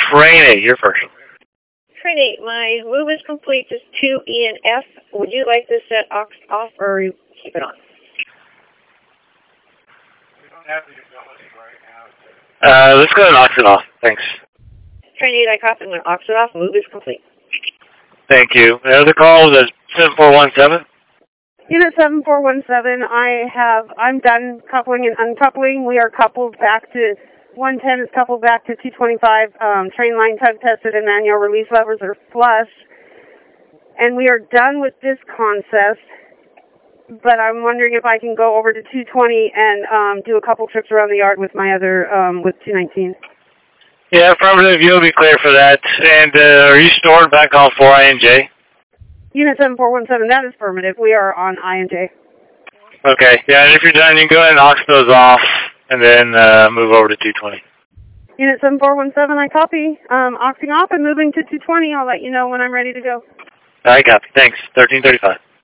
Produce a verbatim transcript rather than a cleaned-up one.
Train eight, you're first. Train eight, my move is complete. Just two E and F. Would you like to set aux off or keep it on? Uh, let's go ahead and aux it off. Thanks. Train eight, I copy. I'm going to aux it off. Move is complete. Thank you. The other call was seven four one seven. Unit seven four one seven, I have, I'm done coupling and uncoupling. We are coupled back to, one ten is coupled back to two twenty-five. Um, train line tug tested and manual release levers are flush. And we are done with this concept. But I'm wondering if I can go over to two twenty and um, do a couple trips around the yard with my other, um, with two nineteen. Yeah, affirmative. You'll be clear for that. And uh, are you stored back on four I N J? Unit seven four one seven, that is affirmative. We are on I N J. Okay. Yeah, and if you're done, you can go ahead and aux those off and then uh, move over to two twenty. Unit seven four one seven, I copy. Um, auxing off and moving to two twenty. I'll let you know when I'm ready to go. I copy. Thanks. thirteen thirty-five.